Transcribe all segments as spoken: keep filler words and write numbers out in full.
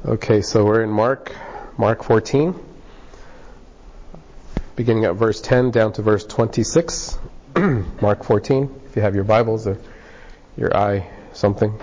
Okay, so we're in Mark, Mark fourteen, beginning at verse ten down to verse twenty-six. Mark fourteen, if you have your Bibles or your eye something.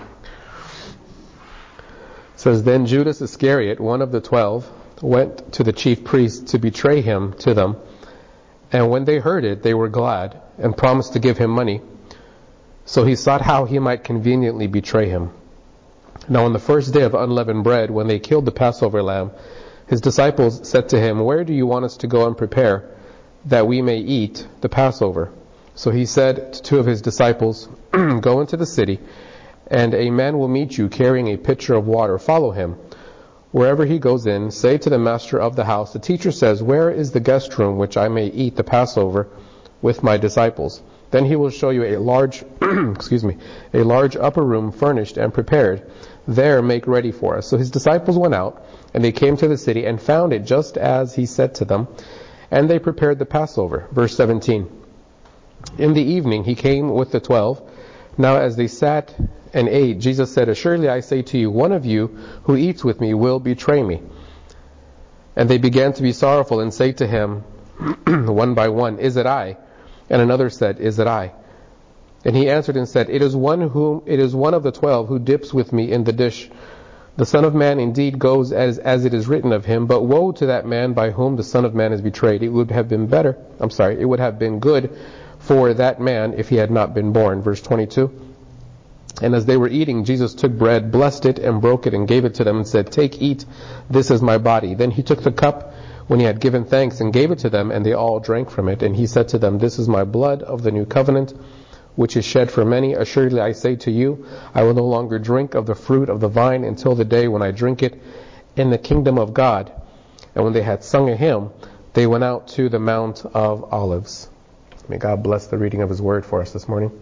It says, Then Judas Iscariot, one of the twelve, went to the chief priests to betray him to them. And when they heard it, they were glad and promised to give him money. So he sought how he might conveniently betray him. Now on the first day of unleavened bread, when they killed the Passover lamb, his disciples said to him, Where do you want us to go and prepare, that we may eat the Passover? So he said to two of his disciples, Go into the city, and a man will meet you carrying a pitcher of water. Follow him. Wherever he goes in, say to the master of the house, The teacher says, Where is the guest room which I may eat the Passover with my disciples? Then he will show you a large, excuse me, a large upper room furnished and prepared. There make ready for us. So his disciples went out, and they came to the city and found it just as he said to them, and they prepared the Passover. Verse seventeen. In the evening he came with the twelve. Now as they sat and ate, Jesus said, Assuredly I say to you, one of you who eats with me will betray me. And they began to be sorrowful and say to him, one by one, Is it I? And another said, Is it I? And he answered and said, It is one whom it is one of the twelve who dips with me in the dish. The Son of Man indeed goes as as it is written of him, but woe to that man by whom the Son of Man is betrayed. It would have been better, I'm sorry, it would have been good for that man if he had not been born. Verse twenty-two. And as they were eating, Jesus took bread, blessed it, and broke it, and gave it to them, and said, Take, eat, this is my body. Then he took the cup when he had given thanks, and gave it to them, and they all drank from it. And he said to them, This is my blood of the new covenant, which is shed for many. Assuredly I say to you, I will no longer drink of the fruit of the vine until the day when I drink it in the kingdom of God. And when they had sung a hymn, they went out to the Mount of Olives. May God bless the reading of his word for us this morning.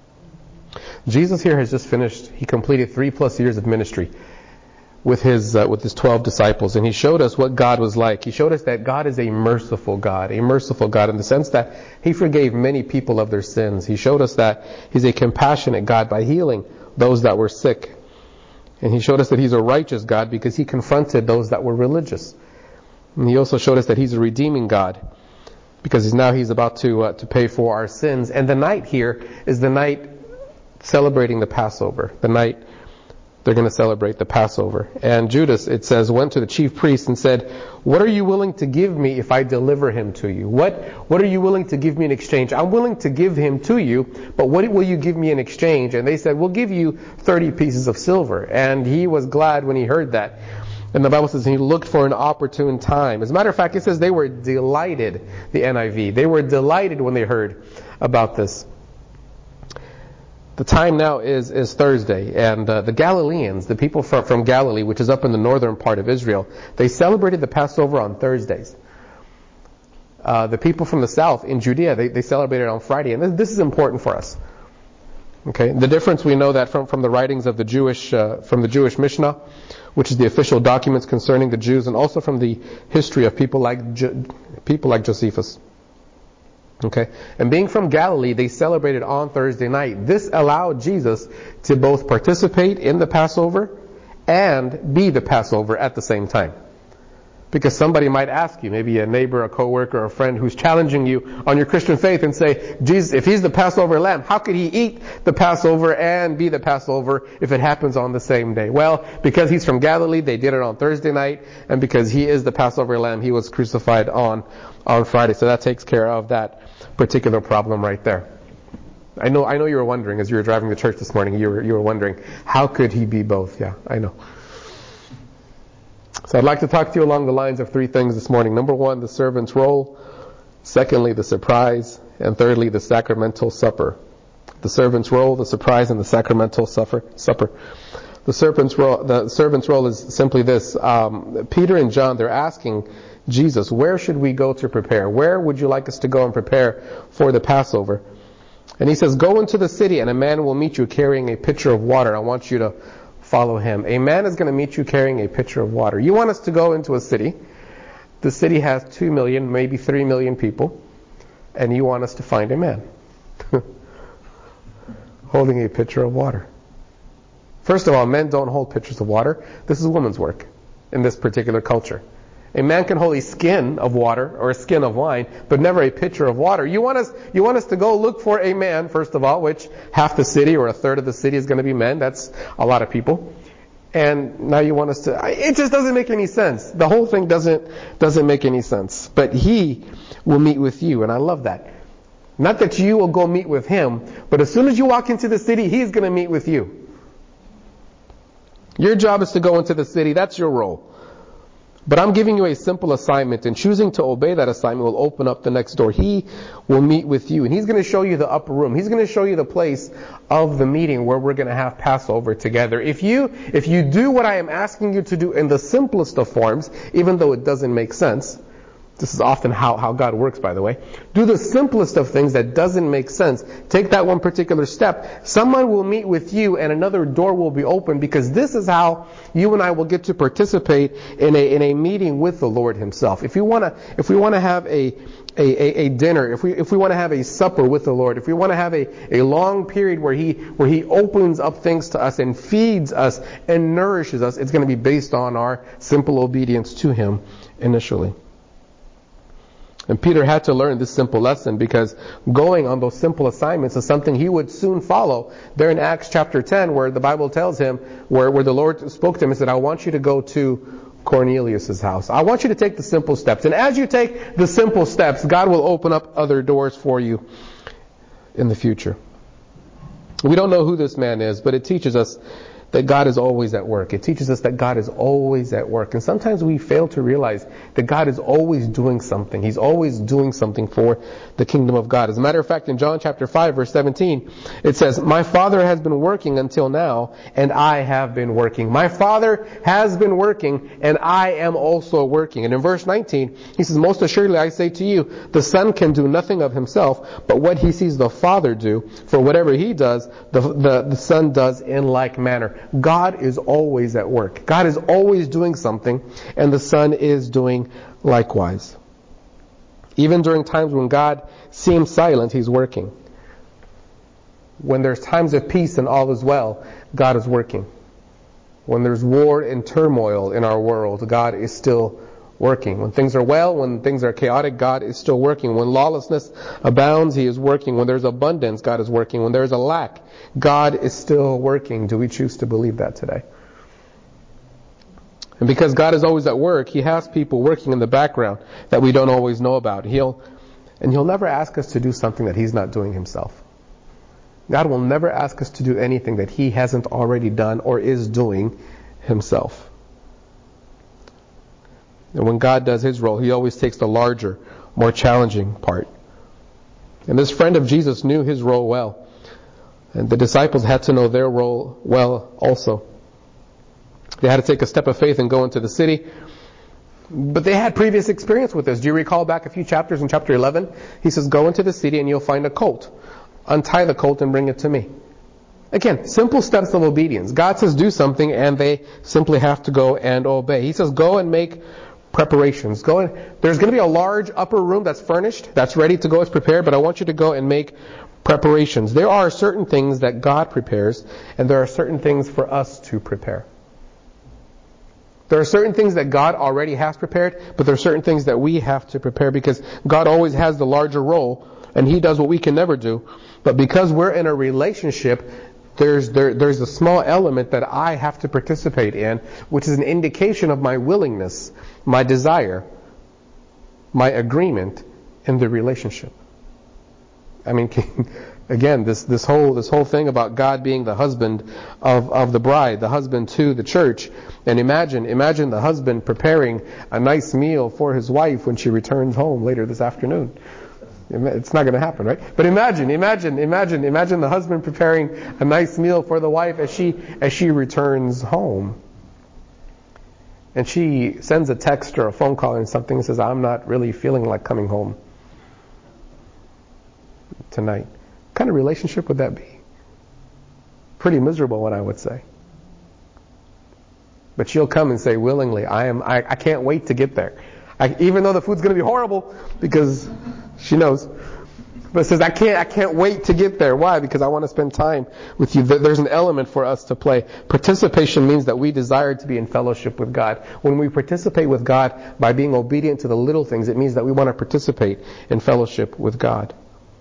Jesus here has just finished, he completed three plus years of ministry with his uh, with his twelve disciples, and he showed us what God was like. He showed us that God is a merciful God, a merciful God in the sense that he forgave many people of their sins. He showed us that he's a compassionate God by healing those that were sick. And he showed us that he's a righteous God because he confronted those that were religious. And he also showed us that he's a redeeming God because now he's about to uh, to pay for our sins. And the night here is the night celebrating the Passover, the night they're going to celebrate the Passover. And Judas, it says, went to the chief priest and said, What are you willing to give me if I deliver him to you? What What are you willing to give me in exchange? I'm willing to give him to you, but what will you give me in exchange? And they said, We'll give you thirty pieces of silver. And he was glad when he heard that. And the Bible says he looked for an opportune time. As a matter of fact, it says they were delighted, the N I V. They were delighted when they heard about this. The time now is, is Thursday, and uh, the Galileans, the people from, from Galilee, which is up in the northern part of Israel, they celebrated the Passover on Thursdays. Uh, the people from the south in Judea, they, they celebrated on Friday, and this, this is important for us. Okay, the difference we know that from, from the writings of the Jewish, uh, from the Jewish Mishnah, which is the official documents concerning the Jews, and also from the history of people like jo- people like Josephus. Okay, and being from Galilee, they celebrated on Thursday night. This allowed Jesus to both participate in the Passover and be the Passover at the same time. Because somebody might ask you, maybe a neighbor, a coworker, a friend who's challenging you on your Christian faith and say, Jesus, if he's the Passover lamb, how could he eat the Passover and be the Passover if it happens on the same day? Well, because he's from Galilee, they did it on Thursday night, and because he is the Passover lamb, he was crucified on, on Friday. So that takes care of that particular problem right there. I know, I know you were wondering as you were driving to church this morning, you were, you were wondering, how could he be both? Yeah, I know. So I'd like to talk to you along the lines of three things this morning. Number one, the servant's role. Secondly, the surprise. And thirdly, the sacramental supper. The servant's role, the surprise, and the sacramental supper. supper. The servant's role, the servant's role is simply this. Um, Peter and John, they're asking Jesus, where should we go to prepare? Where would you like us to go and prepare for the Passover? And he says, Go into the city and a man will meet you carrying a pitcher of water. I want you to follow him. A man is going to meet you carrying a pitcher of water. You want us to go into a city. The city has two million, maybe three million people. And you want us to find a man holding a pitcher of water. First of all, men don't hold pitchers of water. This is women's work. in this particular culture. A man can hold a skin of water or a skin of wine, but never a pitcher of water. You want us, you want us to go look for a man, first of all, which half the city or a third of the city is going to be men. That's a lot of people. And now you want us to, it just doesn't make any sense. The whole thing doesn't, doesn't make any sense. But he will meet with you, and I love that. Not that you will go meet with him, but as soon as you walk into the city, he's going to meet with you. Your job is to go into the city. That's your role. But I'm giving you a simple assignment, and choosing to obey that assignment will open up the next door. He will meet with you, and he's going to show you the upper room. He's going to show you the place of the meeting where we're going to have Passover together. If you, if you do what I am asking you to do in the simplest of forms, even though it doesn't make sense, this is often how, how God works, by the way. Do the simplest of things that doesn't make sense. Take that one particular step. Someone will meet with you and another door will be open, because this is how you and I will get to participate in a, in a meeting with the Lord himself. If you want to, if we want to have a, a, a, a dinner, if we, if we want to have a supper with the Lord, if we want to have a, a long period where he, where he opens up things to us and feeds us and nourishes us, it's going to be based on our simple obedience to him initially. And Peter had to learn this simple lesson, because going on those simple assignments is something he would soon follow. There in Acts chapter ten, where the Bible tells him, where, where the Lord spoke to him and said, I want you to go to Cornelius' house. I want you to take the simple steps. And as you take the simple steps, God will open up other doors for you in the future. We don't know who this man is, but it teaches us that God is always at work. It teaches us that God is always at work. And sometimes we fail to realize that God is always doing something. He's always doing something for the kingdom of God. As a matter of fact, in John chapter five, verse seventeen, it says, my Father has been working until now, and I have been working. My Father has been working, and I am also working. And in verse nineteen, he says, most assuredly I say to you, the Son can do nothing of himself, but what he sees the Father do, for whatever he does, the, the, the Son does in like manner. God is always at work. God is always doing something, and the Son is doing likewise. Even during times when God seems silent, he's working. When there's times of peace and all is well, God is working. When there's war and turmoil in our world, God is still working. When things are well, when things are chaotic, God is still working. When lawlessness abounds, he is working. When there's abundance, God is working. When there's a lack, God is still working. Do we choose to believe that today? And because God is always at work, he has people working in the background that we don't always know about. He'll, and he'll never ask us to do something that he's not doing himself. God will never ask us to do anything that he hasn't already done or is doing himself. And when God does his role, he always takes the larger, more challenging part. And this friend of Jesus knew his role well. And the disciples had to know their role well also. They had to take a step of faith and go into the city. But they had previous experience with this. Do you recall back a few chapters in chapter eleven? He says, go into the city and you'll find a colt. Untie the colt and bring it to me. Again, simple steps of obedience. God says do something and they simply have to go and obey. He says go and make preparations. Go in. There's going to be a large upper room that's furnished, that's ready to go, it's prepared, but I want you to go and make preparations. There are certain things that God prepares, and there are certain things for us to prepare. There are certain things that God already has prepared, but there are certain things that we have to prepare, because God always has the larger role, and he does what we can never do. But because we're in a relationship, There's there, there's a small element that I have to participate in, which is an indication of my willingness, my desire, my agreement in the relationship. I mean, again, this this whole this whole thing about God being the husband of of the bride, the husband to the church, and imagine imagine the husband preparing a nice meal for his wife when she returns home later this afternoon. It's not going to happen, right? But imagine, imagine, imagine, imagine the husband preparing a nice meal for the wife as she as she returns home. And she sends a text or a phone call and something and says, I'm not really feeling like coming home tonight. What kind of relationship would that be? Pretty miserable one, I would say. But she'll come and say willingly, I am I, I can't wait to get there. I, even though the food's going to be horrible, because she knows. But it says, I can't, I can't wait to get there. Why? Because I want to spend time with you. There's an element for us to play. Participation means that we desire to be in fellowship with God. When we participate with God by being obedient to the little things, it means that we want to participate in fellowship with God.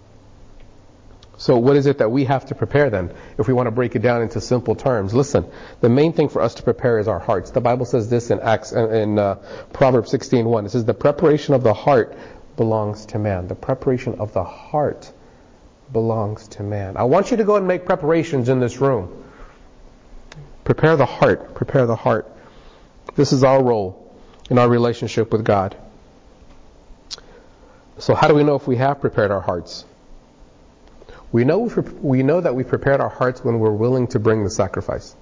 So what is it that we have to prepare then, if we want to break it down into simple terms? Listen, the main thing for us to prepare is our hearts. The Bible says this in Acts, in uh, Proverbs sixteen one. It says, the preparation of the heart belongs to man. The preparation of the heart belongs to man. I want you to go and make preparations in this room. Prepare the heart. Prepare the heart. This is our role in our relationship with God. So how do we know if we have prepared our hearts? We know we know that we prepared our hearts when we're willing to bring the sacrifice.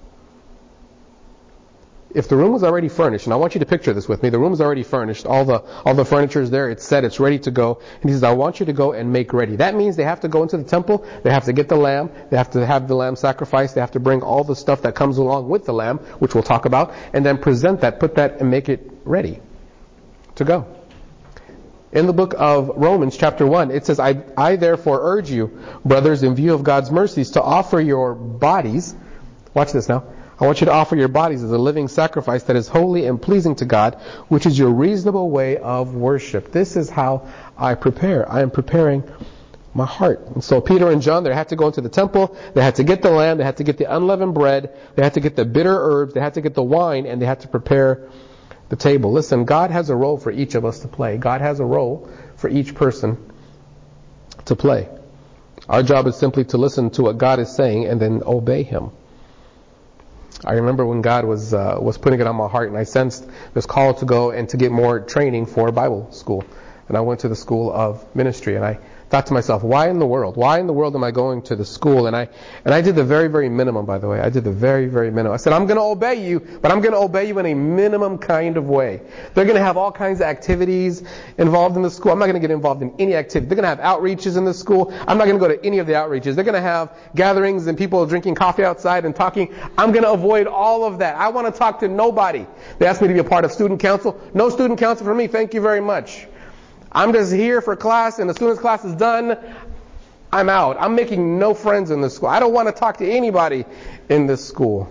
If the room was already furnished, and I want you to picture this with me, the room is already furnished, all the all the furniture is there, it's set, it's ready to go, and he says, I want you to go and make ready. That means they have to go into the temple, they have to get the lamb, they have to have the lamb sacrificed, they have to bring all the stuff that comes along with the lamb, which we'll talk about, and then present that, put that, and make it ready to go. In the book of Romans, chapter one, it says, I, I therefore urge you, brothers, in view of God's mercies, to offer your bodies, watch this now, I want you to offer your bodies as a living sacrifice that is holy and pleasing to God, which is your reasonable way of worship. This is how I prepare. I am preparing my heart. And so Peter and John, they had to go into the temple, they had to get the lamb, they had to get the unleavened bread, they had to get the bitter herbs, they had to get the wine, and they had to prepare the table. Listen, God has a role for each of us to play. God has a role for each person to play. Our job is simply to listen to what God is saying and then obey Him. I remember when God was uh, was putting it on my heart, and I sensed this call to go and to get more training for Bible school. And I went to the school of ministry, and I thought to myself, why in the world? Why in the world am I going to the school? And I and I did the very, very minimum, by the way. I did the very, very minimum. I said, I'm going to obey you, but I'm going to obey you in a minimum kind of way. They're going to have all kinds of activities involved in the school. I'm not going to get involved in any activity. They're going to have outreaches in the school. I'm not going to go to any of the outreaches. They're going to have gatherings and people drinking coffee outside and talking. I'm going to avoid all of that. I want to talk to nobody. They asked me to be a part of student council. No student council for me. Thank you very much. I'm just here for class, and as soon as class is done, I'm out. I'm making no friends in this school. I don't want to talk to anybody in this school.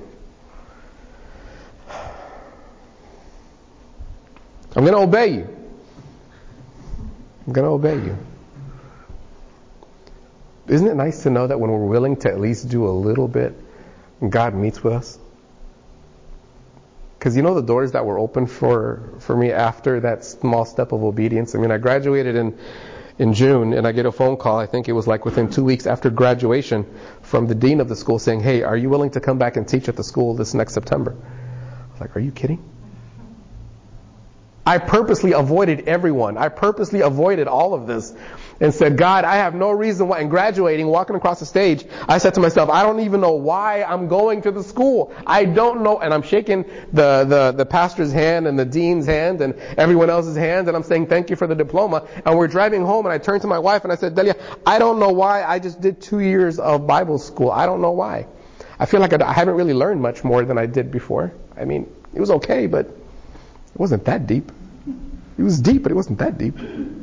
I'm going to obey you. I'm going to obey you. Isn't it nice to know that when we're willing to at least do a little bit, God meets with us? Because you know the doors that were opened for, for me after that small step of obedience? I mean, I graduated in in June, and I get a phone call, I think it was like within two weeks after graduation, from the dean of the school saying, hey, are you willing to come back and teach at the school this next September? I was like, are you kidding? I purposely avoided everyone. I purposely avoided all of this and said, God, I have no reason why. And graduating, walking across the stage, I said to myself, I don't even know why I'm going to the school. I don't know. And I'm shaking the, the, the pastor's hand and the dean's hand and everyone else's hand. And I'm saying, thank you for the diploma. And we're driving home, and I turned to my wife and I said, Delia, I don't know why I just did two years of Bible school. I don't know why. I feel like I haven't really learned much more than I did before. I mean, it was okay, but it wasn't that deep. It was deep, but it wasn't that deep.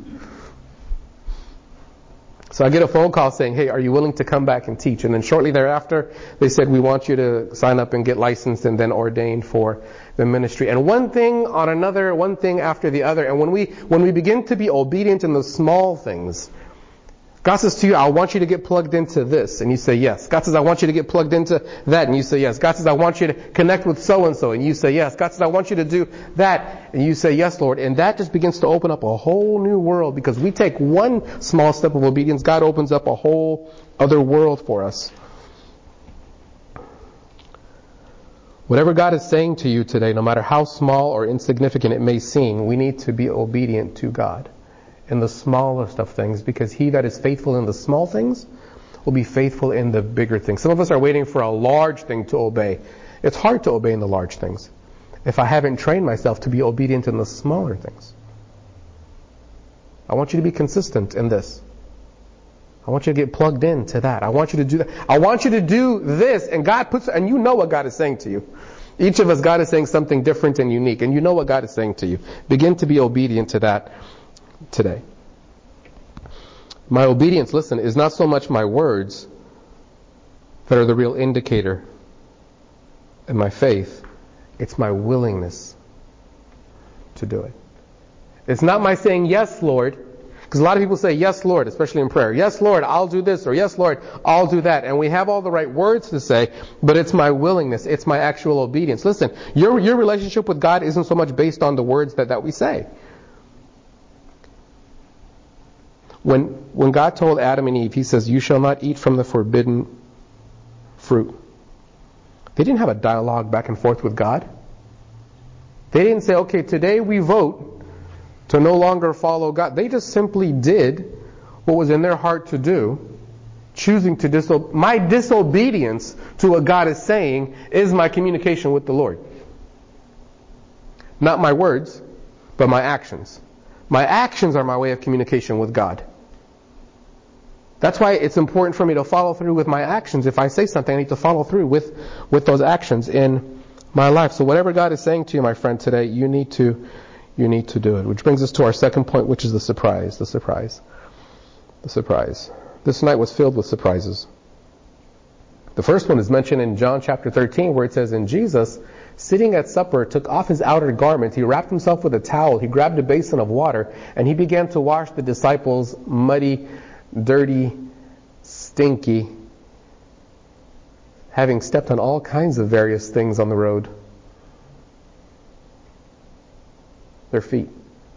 So I get a phone call saying, hey, are you willing to come back and teach? And then shortly thereafter, they said, we want you to sign up and get licensed and then ordained for the ministry. And one thing on another, one thing after the other. And when we when we begin to be obedient in the small things, God says to you, I want you to get plugged into this. And you say yes. God says, I want you to get plugged into that. And you say yes. God says, I want you to connect with so-and-so. And you say yes. God says, I want you to do that. And you say yes, Lord. And that just begins to open up a whole new world. Because we take one small step of obedience, God opens up a whole other world for us. Whatever God is saying to you today, no matter how small or insignificant it may seem, we need to be obedient to God in the smallest of things, because he that is faithful in the small things will be faithful in the bigger things. Some of us are waiting for a large thing to obey. It's hard to obey in the large things if I haven't trained myself to be obedient in the smaller things. I want you to be consistent in this. I want you to get plugged into that. I want you to do that. I want you to do this, and God puts, and you know what God is saying to you. Each of us, God is saying something different and unique, and you know what God is saying to you. Begin to be obedient to that today. My obedience, listen, is not so much my words that are the real indicator in my faith. It's my willingness to do it. It's not my saying, yes, Lord. Because a lot of people say, yes, Lord, especially in prayer. Yes, Lord, I'll do this, or yes, Lord, I'll do that. And we have all the right words to say, but it's my willingness. It's my actual obedience. Listen, your, your relationship with God isn't so much based on the words that, that we say. When, when God told Adam and Eve, He says, you shall not eat from the forbidden fruit. They didn't have a dialogue back and forth with God. They didn't say, okay, today we vote to no longer follow God. They just simply did what was in their heart to do, choosing to disobey. My disobedience to what God is saying is my communication with the Lord. Not my words, but my actions. My actions are my way of communication with God. That's why it's important for me to follow through with my actions. If I say something, I need to follow through with, with those actions in my life. So whatever God is saying to you, my friend, today, you need to You need to do it. Which brings us to our second point, which is the surprise. The surprise. The surprise. This night was filled with surprises. The first one is mentioned in John chapter thirteen, where it says, and Jesus, sitting at supper, took off his outer garment. He wrapped himself with a towel. He grabbed a basin of water, and he began to wash the disciples' muddy, dirty, stinky, having stepped on all kinds of various things on the road, their feet.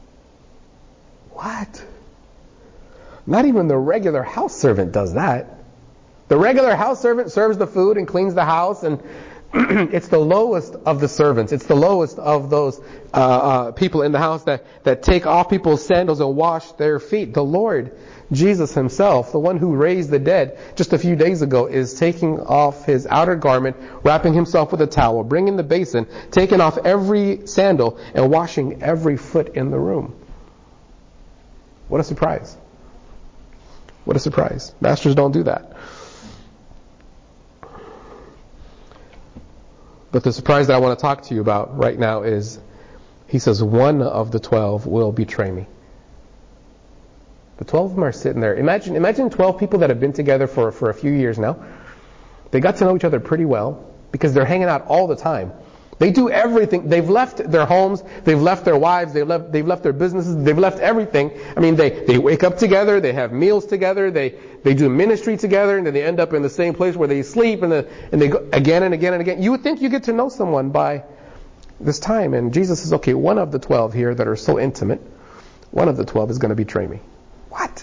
What? Not even the regular house servant does that. The regular house servant serves the food and cleans the house, and it's the lowest of the servants. It's the lowest of those uh, uh, people in the house that, that take off people's sandals and wash their feet. The Lord Jesus Himself, the one who raised the dead just a few days ago, is taking off His outer garment, wrapping Himself with a towel, bringing the basin, taking off every sandal, and washing every foot in the room. What a surprise. What a surprise. Masters don't do that. But the surprise that I want to talk to you about right now is, He says, one of the twelve will betray me. The twelve of them are sitting there. Imagine imagine twelve people that have been together for, for a few years now. They got to know each other pretty well because they're hanging out all the time. They do everything. They've left their homes. They've left their wives. They've left, they've left their businesses. They've left everything. I mean, they, they wake up together. They have meals together. They, they do ministry together. And then they end up in the same place where they sleep. And, the, and they go again and again and again. You would think you get to know someone by this time. And Jesus says, okay, one of the twelve here that are so intimate, one of the twelve is going to betray me. What?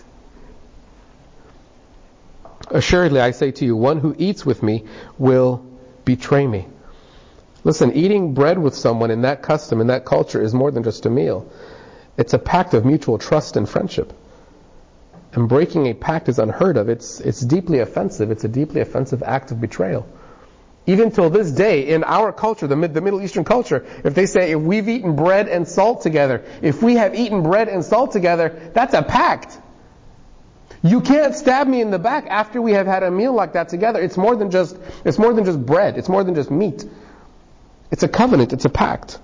Assuredly, I say to you, one who eats with me will betray me. Listen, eating bread with someone in that custom, in that culture, is more than just a meal. It's a pact of mutual trust and friendship. And breaking a pact is unheard of. It's, it's deeply offensive. It's a deeply offensive act of betrayal. Even till this day, in our culture, the, the Middle Eastern culture, if they say, if we've eaten bread and salt together, if we have eaten bread and salt together, that's a pact. You can't stab me in the back after we have had a meal like that together. It's more than just, it's more than just bread. It's more than just meat. It's a covenant. It's a pact.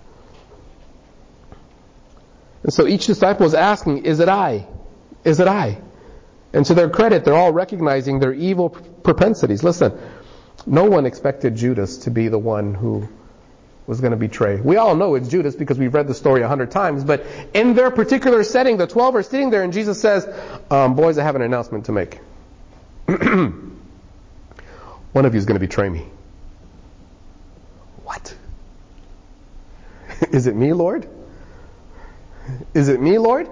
And so each disciple is asking, is it I? Is it I? And to their credit, they're all recognizing their evil propensities. Listen, no one expected Judas to be the one who was going to betray. We all know it's Judas because we've read the story a hundred times, but in their particular setting, the twelve are sitting there and Jesus says, um, boys, I have an announcement to make. One of you is going to betray me. What? Is it me, Lord? Is it me, Lord?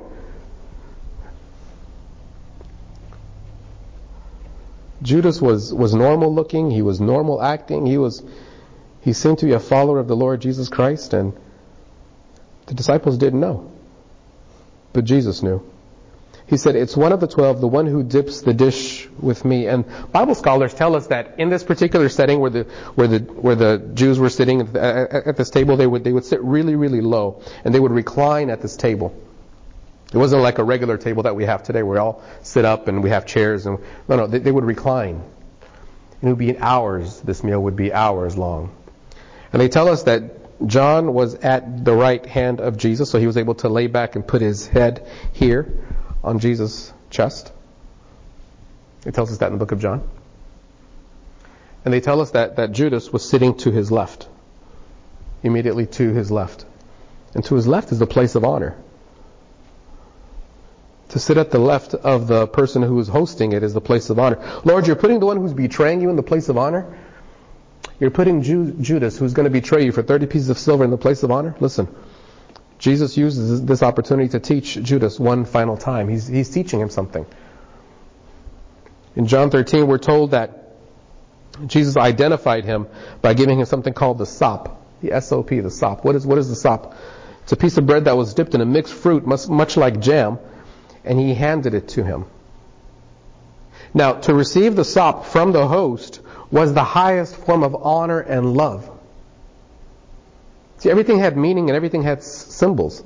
Judas was, was normal looking. He was normal acting. He was, he seemed to be a follower of the Lord Jesus Christ, and the disciples didn't know. But Jesus knew. He said, it's one of the twelve, the one who dips the dish with me. And Bible scholars tell us that in this particular setting where the where the where the Jews were sitting at, at, at this table, they would they would sit really, really low, and they would recline at this table. It wasn't like a regular table that we have today where we all sit up and we have chairs. And no, no, they, they would recline. And it would be hours, this meal would be hours long. And they tell us that John was at the right hand of Jesus, so he was able to lay back and put his head here on Jesus' chest. It tells us that in the book of John. And they tell us that, that Judas was sitting to his left. Immediately to his left. And to his left is the place of honor. To sit at the left of the person who is hosting it is the place of honor. Lord, you're putting the one who's betraying you in the place of honor? You're putting Ju- Judas, who's going to betray you for thirty pieces of silver, in the place of honor? Listen, Jesus uses this opportunity to teach Judas one final time. He's, he's teaching him something. In John thirteen, we're told that Jesus identified him by giving him something called the sop. The S O P, the sop. What is, what is the sop? It's a piece of bread that was dipped in a mixed fruit, much, much like jam, and he handed it to him. Now, to receive the sop from the host was the highest form of honor and love. See, everything had meaning and everything had s- symbols.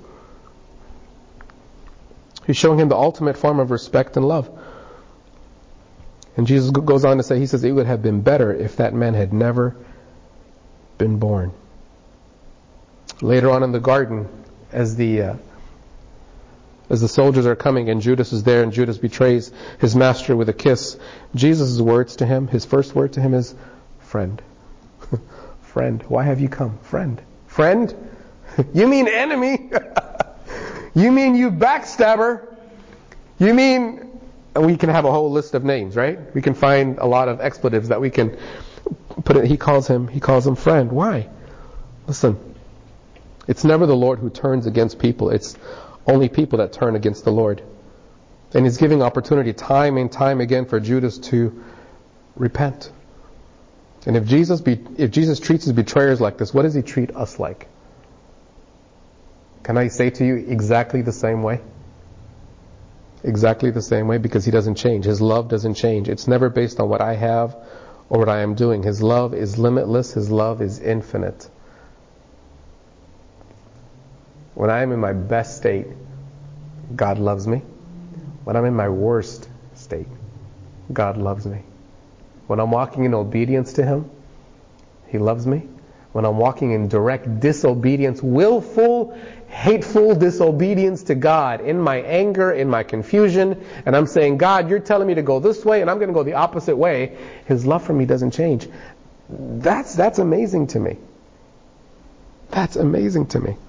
He's showing him the ultimate form of respect and love. And Jesus g- goes on to say, he says, it would have been better if that man had never been born. Later on in the garden, as the uh, as the soldiers are coming and Judas is there and Judas betrays his master with a kiss, Jesus' words to him, his first word to him is, friend. Friend, why have you come? Friend. Friend? You mean enemy? You mean you backstabber? You mean... And we can have a whole list of names, right? We can find a lot of expletives that we can put in. He calls him, he calls him friend. Why? Listen, it's never the Lord who turns against people. It's only people that turn against the Lord. And he's giving opportunity time and time again for Judas to repent. And if Jesus be, if Jesus treats his betrayers like this, what does he treat us like? Can I say to you exactly the same way? Exactly the same way, because he doesn't change. His love doesn't change. It's never based on what I have or what I am doing. His love is limitless. His love is infinite. When I am in my best state, God loves me. When I'm in my worst state, God loves me. When I'm walking in obedience to Him, He loves me. When I'm walking in direct disobedience, willful, hateful disobedience to God, in my anger, in my confusion, and I'm saying, God, you're telling me to go this way, and I'm going to go the opposite way, His love for me doesn't change. That's, that's amazing to me. That's amazing to me.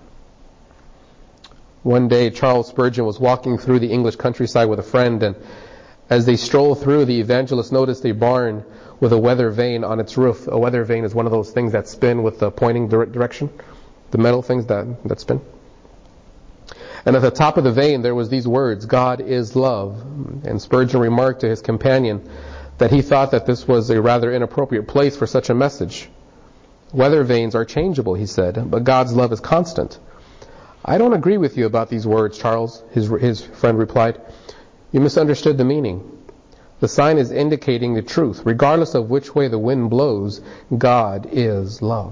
One day, Charles Spurgeon was walking through the English countryside with a friend, and as they strolled through, the evangelist noticed a barn with a weather vane on its roof. A weather vane is one of those things that spin with the pointing dire- direction, the metal things that, that spin. And at the top of the vane there was these words, God is love. And Spurgeon remarked to his companion that he thought that this was a rather inappropriate place for such a message. Weather vanes are changeable, he said, but God's love is constant. I don't agree with you about these words, Charles, his, his friend replied. You misunderstood the meaning. The sign is indicating the truth. Regardless of which way the wind blows, God is love.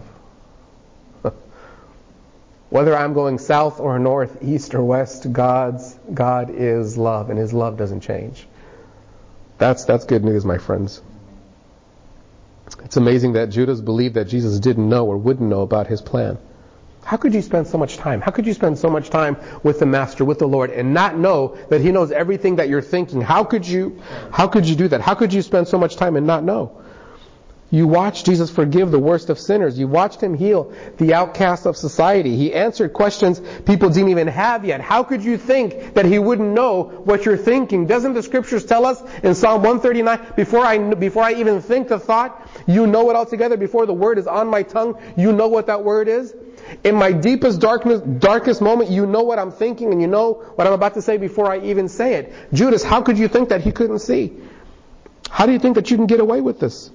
Whether I'm going south or north, east or west, God's God is love, and His love doesn't change. That's that's good news, my friends. It's amazing that Judas believed that Jesus didn't know or wouldn't know about his plan. How could you spend so much time? How could you spend so much time with the Master, with the Lord, and not know that He knows everything that you're thinking? How could you, how could you do that? How could you spend so much time and not know? You watched Jesus forgive the worst of sinners. You watched Him heal the outcasts of society. He answered questions people didn't even have yet. How could you think that He wouldn't know what you're thinking? Doesn't the Scriptures tell us in Psalm one thirty-nine, before I, before I even think the thought, you know it altogether. Before the word is on my tongue, you know what that word is. In my deepest darkness, darkest moment, you know what I'm thinking and you know what I'm about to say before I even say it. Judas, how could you think that he couldn't see? How do you think that you can get away with this?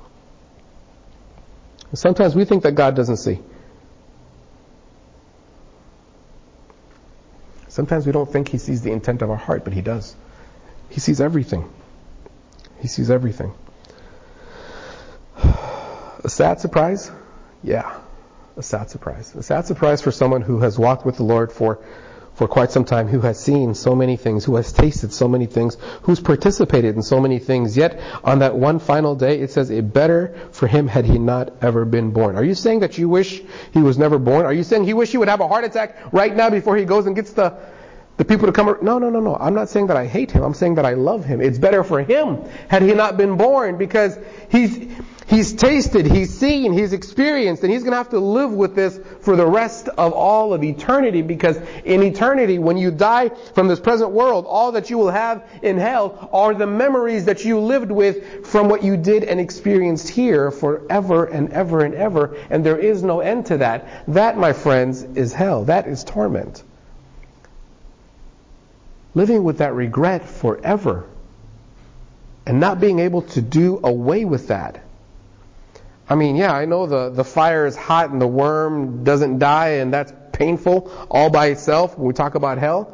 Sometimes we think that God doesn't see. Sometimes we don't think He sees the intent of our heart, but He does. He sees everything. He sees everything. A sad surprise? Yeah. A sad surprise. A sad surprise for someone who has walked with the Lord for, for quite some time, who has seen so many things, who has tasted so many things, who's participated in so many things. Yet, on that one final day, it says, it better for him had he not ever been born. Are you saying that you wish he was never born? Are you saying you wish he would have a heart attack right now before he goes and gets the, the people to come. No, no, no, no. I'm not saying that I hate him. I'm saying that I love him. It's better for him had he not been born, because he's he's tasted, he's seen, he's experienced, and he's going to have to live with this for the rest of all of eternity, because in eternity, when you die from this present world, all that you will have in hell are the memories that you lived with from what you did and experienced here forever and ever and ever, and there is no end to that. That, my friends, is hell. That is torment. Living with that regret forever and not being able to do away with that. I mean, yeah, I know the, the fire is hot and the worm doesn't die, and that's painful all by itself when we talk about hell.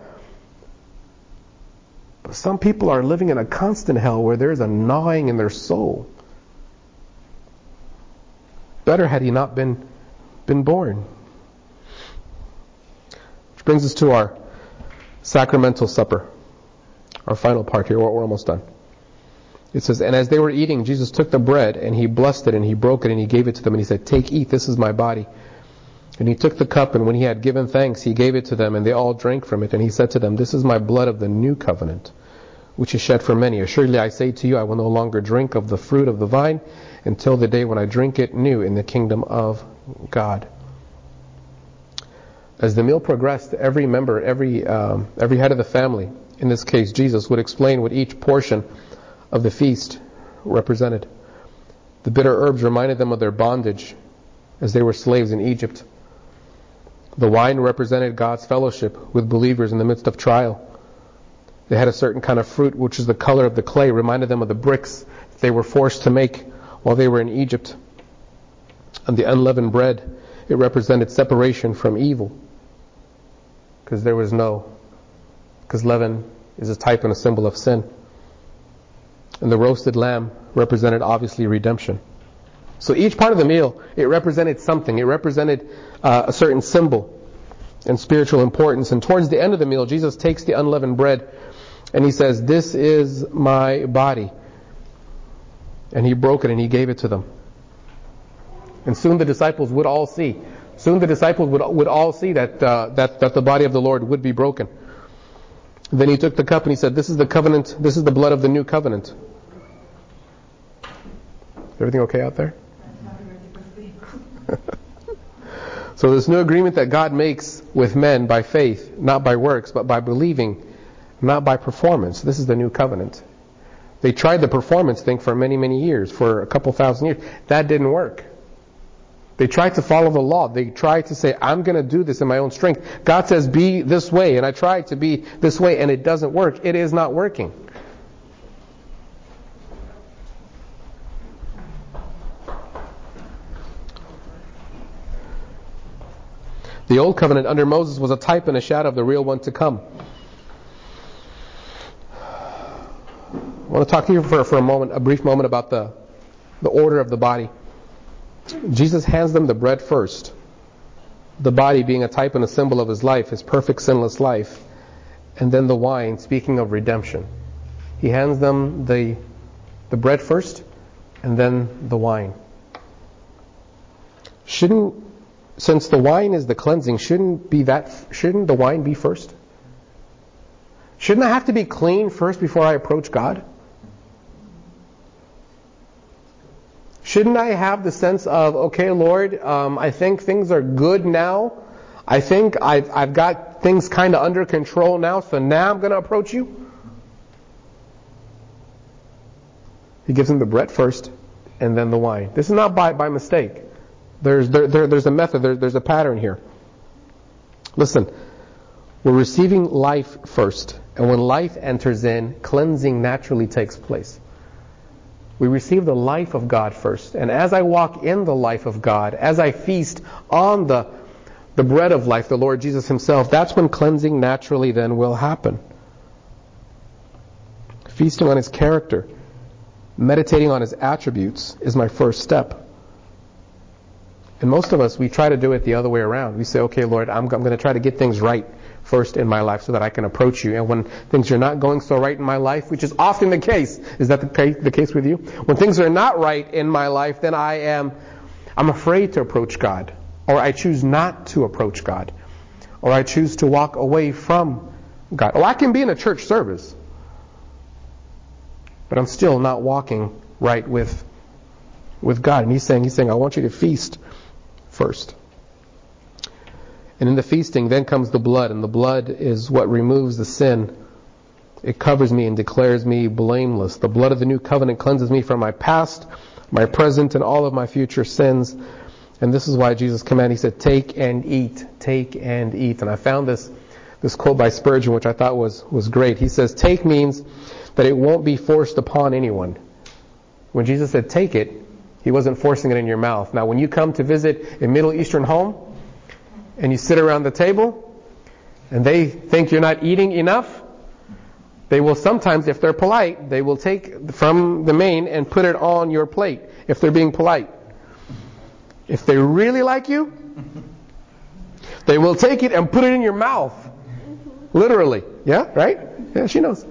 But some people are living in a constant hell where there's a gnawing in their soul. Better had he not been, been born. Which brings us to our sacramental supper, our final part here. We're almost done. It says, and as they were eating, Jesus took the bread and he blessed it and he broke it and he gave it to them and he said, take, eat, this is my body. And he took the cup, and when he had given thanks, he gave it to them, and they all drank from it. And he said to them, this is my blood of the new covenant, which is shed for many. Assuredly I say to you, I will no longer drink of the fruit of the vine until the day when I drink it new in the kingdom of God. As the meal progressed, every member, every um, every head of the family, in this case Jesus, would explain what each portion of the feast represented. The bitter herbs reminded them of their bondage as they were slaves in Egypt. The wine represented God's fellowship with believers in the midst of trial. They had a certain kind of fruit, which is the color of the clay, reminded them of the bricks they were forced to make while they were in Egypt. And the unleavened bread, it represented separation from evil. Because there was no, because leaven is a type and a symbol of sin. And the roasted lamb represented obviously redemption. So each part of the meal, it represented something. It represented uh, a certain symbol and spiritual importance. And towards the end of the meal, Jesus takes the unleavened bread and he says, this is my body. And he broke it and he gave it to them. And soon the disciples would all see. Soon the disciples would would all see that, uh, that that the body of the Lord would be broken. Then he took the cup and he said, this is the covenant, this is the blood of the new covenant. Everything okay out there? So this new agreement that God makes with men by faith, not by works, but by believing, not by performance. This is the new covenant. They tried the performance thing for many, many years, for a couple thousand years. That didn't work. They tried to follow the law. They tried to say, I'm going to do this in my own strength. God says, be this way, and I tried to be this way, and it doesn't work. It is not working. The old covenant under Moses was a type and a shadow of the real one to come. I want to talk to you for, for a moment, a brief moment about the, the order of the body. Jesus hands them the bread first, the body being a type and a symbol of his life, his perfect sinless life, and then the wine, speaking of redemption. He hands them the the bread first, and then the wine. Shouldn't, since the wine is the cleansing, shouldn't be that? Shouldn't the wine be first? Shouldn't I have to be clean first before I approach God? Shouldn't I have the sense of, okay, Lord, um, I think things are good now. I think I've, I've got things kind of under control now, so now I'm going to approach you? He gives them the bread first, and then the wine. This is not by, by mistake. There's there, there, there's a method, there, there's a pattern here. Listen, we're receiving life first, and when life enters in, cleansing naturally takes place. We receive the life of God first. And as I walk in the life of God, as I feast on the, the bread of life, the Lord Jesus himself, that's when cleansing naturally then will happen. Feasting on his character, meditating on his attributes is my first step. And most of us, we try to do it the other way around. We say, okay, Lord, I'm, I'm going to try to get things right first in my life so that I can approach you. And when things are not going so right in my life, which is often the case, is that the case, the case with you? When things are not right in my life, then I am, I'm afraid to approach God. Or I choose not to approach God. Or I choose to walk away from God. Oh, I can be in a church service, but I'm still not walking right with, with God. And he's saying, he's saying, I want you to feast first. And in the feasting, then comes the blood, and the blood is what removes the sin. It covers me and declares me blameless. The blood of the new covenant cleanses me from my past, my present, and all of my future sins. And this is why Jesus commanded, he said, take and eat, take and eat. And I found this this quote by Spurgeon, which I thought was, was great. He says, take means that it won't be forced upon anyone. When Jesus said take it, he wasn't forcing it in your mouth. Now when you come to visit a Middle Eastern home, and you sit around the table, and they think you're not eating enough, they will sometimes, if they're polite, they will take from the main and put it on your plate, if they're being polite. If they really like you, they will take it and put it in your mouth. Literally. Yeah, right? Yeah, she knows.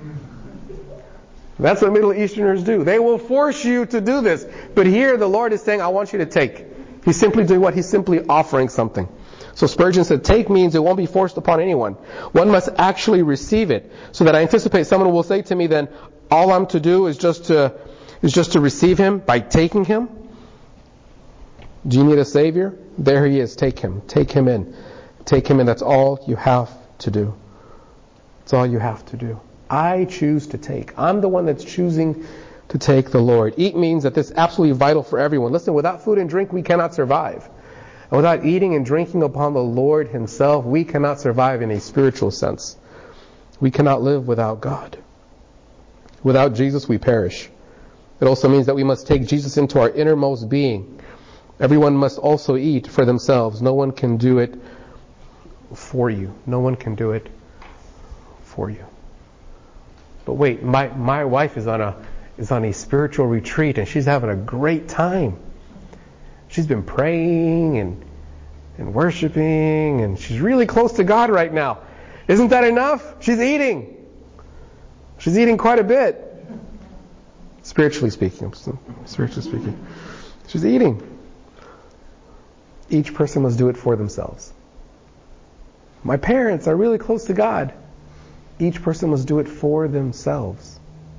That's what Middle Easterners do. They will force you to do this. But here the Lord is saying, I want you to take. He's simply doing what? He's simply offering something. So Spurgeon said, take means it won't be forced upon anyone. One must actually receive it. So that I anticipate someone will say to me then, all I'm to do is just to, is just to receive him by taking him? Do you need a Savior? There he is. Take him. Take him in. Take him in. That's all you have to do. That's all you have to do. I choose to take. I'm the one that's choosing to take the Lord. Eat means that this is absolutely vital for everyone. Listen, without food and drink, we cannot survive. And without eating and drinking upon the Lord himself, we cannot survive in a spiritual sense. We cannot live without God. Without Jesus, we perish. It also means that we must take Jesus into our innermost being. Everyone must also eat for themselves. No one can do it for you. No one can do it for you. But wait, my, my wife is on a is on a spiritual retreat and she's having a great time. She's been praying and and worshiping and she's really close to God right now. Isn't that enough? She's eating. She's eating quite a bit. Spiritually speaking. Spiritually speaking. She's eating. Each person must do it for themselves. My parents are really close to God. Each person must do it for themselves.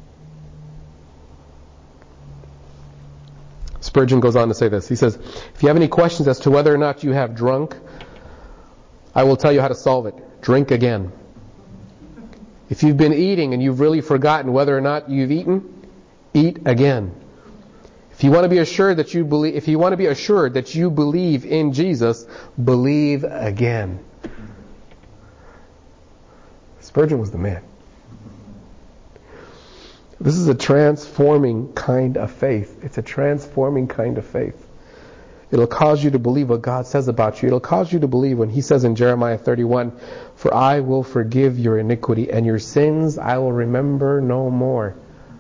Spurgeon goes on to say this. He says, if you have any questions as to whether or not you have drunk, I will tell you how to solve it. Drink again. If you've been eating and you've really forgotten whether or not you've eaten, eat again. If you want to be assured that you believe, if you want to be assured that you believe in Jesus, believe again. Spurgeon was the man. This is a transforming kind of faith. It's a transforming kind of faith. It'll cause you to believe what God says about you. It'll cause you to believe when he says in Jeremiah thirty-one, for I will forgive your iniquity and your sins I will remember no more.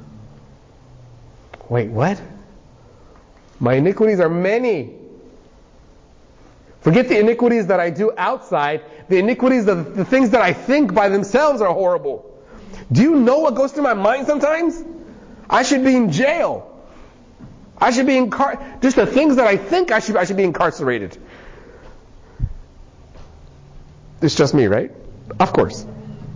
Wait, what? My iniquities are many. Forget the iniquities that I do outside. The iniquities, the, the things that I think by themselves are horrible. Do you know what goes through my mind sometimes? I should be in jail. I should be incar- just the things that I think I should I should be incarcerated. It's just me, right? Of course.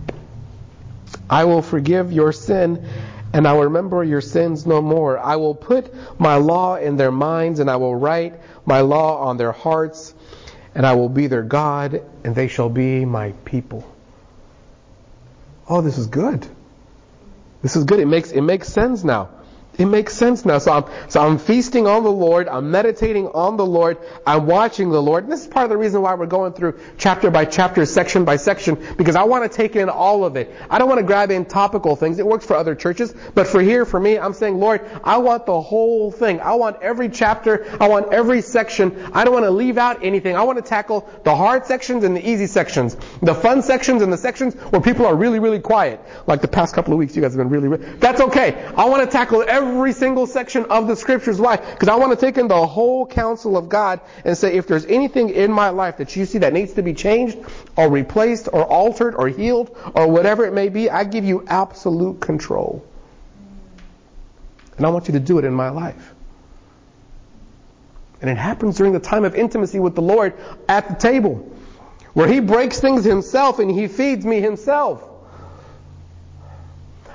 I will forgive your sin and I will remember your sins no more. I will put my law in their minds and I will write my law on their hearts. And I will be their God, and they shall be my people. Oh, this is good. This is good. It makes it makes sense now. It makes sense now. So I'm, so I'm feasting on the Lord. I'm meditating on the Lord. I'm watching the Lord. And this is part of the reason why we're going through chapter by chapter, section by section, because I want to take in all of it. I don't want to grab in topical things. It works for other churches. But for here, for me, I'm saying, Lord, I want the whole thing. I want every chapter. I want every section. I don't want to leave out anything. I want to tackle the hard sections and the easy sections. The fun sections and the sections where people are really, really quiet. Like the past couple of weeks, you guys have been really, really... That's okay. I want to tackle every Every single section of the scriptures. Why? Because I want to take in the whole counsel of God and say, if there's anything in my life that you see that needs to be changed or replaced or altered or healed or whatever it may be, I give you absolute control. And I want you to do it in my life. And it happens during the time of intimacy with the Lord at the table, where He breaks things Himself and He feeds me Himself.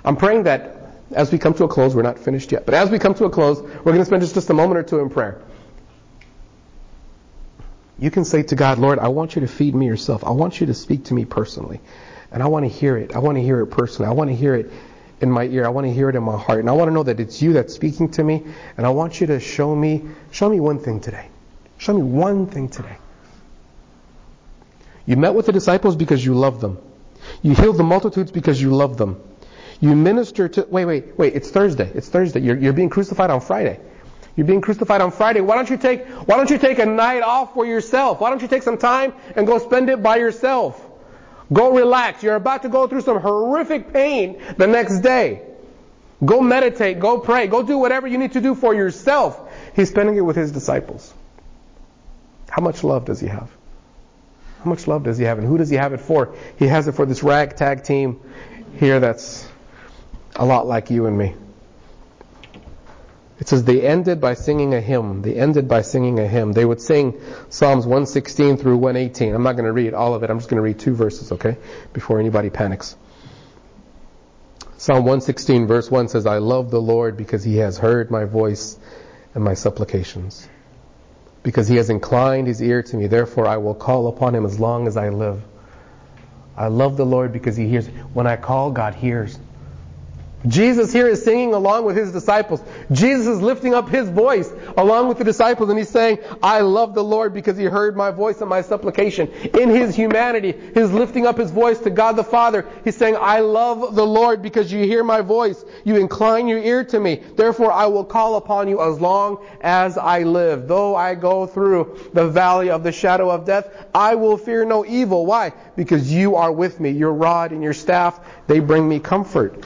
I'm praying that as we come to a close, we're not finished yet, but as we come to a close, we're going to spend just, just a moment or two in prayer. You can say to God, Lord, I want you to feed me yourself. I want you to speak to me personally. And I want to hear it. I want to hear it personally. I want to hear it in my ear. I want to hear it in my heart. And I want to know that it's you that's speaking to me. And I want you to show me, show me one thing today. Show me one thing today. You met with the disciples because you love them. You healed the multitudes because you love them. You minister to, wait, wait, wait, it's Thursday. It's Thursday. You're, you're being crucified on Friday. You're being crucified on Friday. Why don't you take, why don't you take a night off for yourself? Why don't you take some time and go spend it by yourself? Go relax. You're about to go through some horrific pain the next day. Go meditate. Go pray. Go do whatever you need to do for yourself. He's spending it with his disciples. How much love does he have? How much love does he have? And who does he have it for? He has it for this ragtag team here that's a lot like you and me. It says they ended by singing a hymn. They ended by singing a hymn. They would sing Psalms one sixteen through one eighteen. I'm not going to read all of it. I'm just going to read two verses, okay? Before anybody panics. Psalm one sixteen verse one says, I love the Lord because he has heard my voice and my supplications. Because he has inclined his ear to me. Therefore I will call upon him as long as I live. I love the Lord because he hears. When I call, God hears. Jesus here is singing along with his disciples. Jesus is lifting up his voice along with the disciples, and he's saying, I love the Lord because he heard my voice and my supplication. In his humanity, he's lifting up his voice to God the Father. He's saying, I love the Lord because you hear my voice. You incline your ear to me. Therefore I will call upon you as long as I live. Though I go through the valley of the shadow of death, I will fear no evil. Why? Because you are with me. Your rod and your staff, they bring me comfort.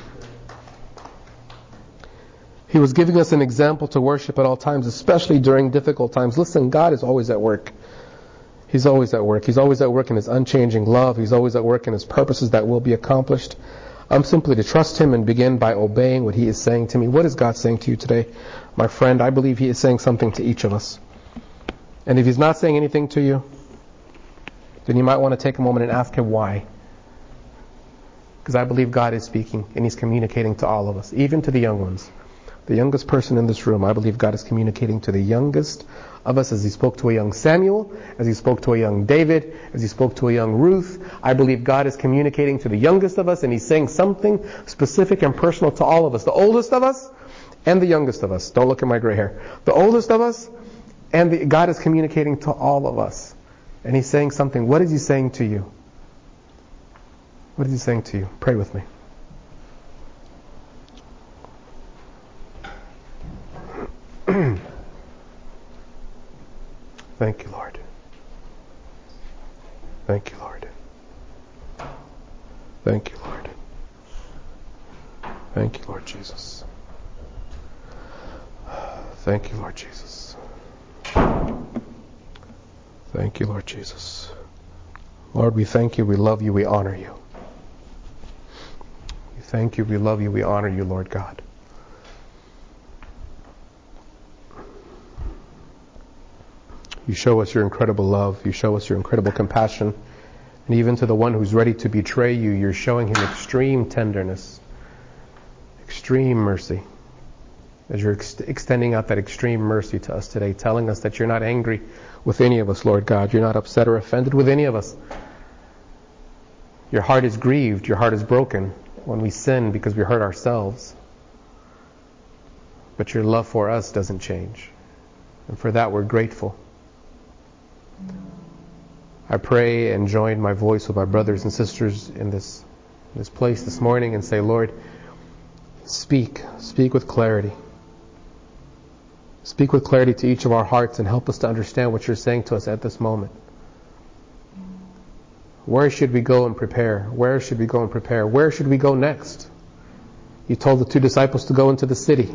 He was giving us an example to worship at all times, especially during difficult times. Listen, God is always at work. He's always at work. He's always at work in his unchanging love. He's always at work in his purposes that will be accomplished. I'm simply to trust him and begin by obeying what he is saying to me. What is God saying to you today? My friend, I believe he is saying something to each of us. And if he's not saying anything to you, then you might want to take a moment and ask him why. Because I believe God is speaking and he's communicating to all of us, even to the young ones. The youngest person in this room, I believe God is communicating to the youngest of us as he spoke to a young Samuel, as he spoke to a young David, as he spoke to a young Ruth. I believe God is communicating to the youngest of us, and he's saying something specific and personal to all of us. The oldest of us and the youngest of us. Don't look at my gray hair. The oldest of us and the, God is communicating to all of us. And he's saying something. What is he saying to you? What is he saying to you? Pray with me. Thank you, Lord. Thank you, Lord. Thank you, Lord. Thank you, Lord Jesus. Thank you, Lord Jesus. Thank you, Lord Jesus. Lord, we thank you, we love you, we honor you. We thank you, we love you, we honor you, Lord God. You show us your incredible love. You show us your incredible compassion. And even to the one who's ready to betray you, you're showing him extreme tenderness, extreme mercy. As you're ex- extending out that extreme mercy to us today, telling us that you're not angry with any of us, Lord God. You're not upset or offended with any of us. Your heart is grieved. Your heart is broken when we sin because we hurt ourselves. But your love for us doesn't change. And for that we're grateful. I pray and join my voice with my brothers and sisters in this, in this place this morning and say, Lord, speak. Speak with clarity. Speak with clarity to each of our hearts and help us to understand what you're saying to us at this moment. Where should we go and prepare? Where should we go and prepare? Where should we go next? You told the two disciples to go into the city.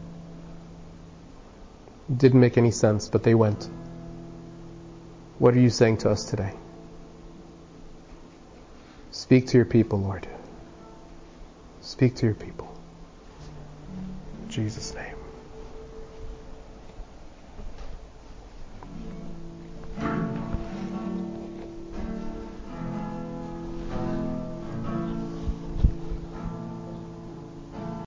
It didn't make any sense, but they went. What are you saying to us today? Speak to your people, Lord. Speak to your people. In Jesus' name.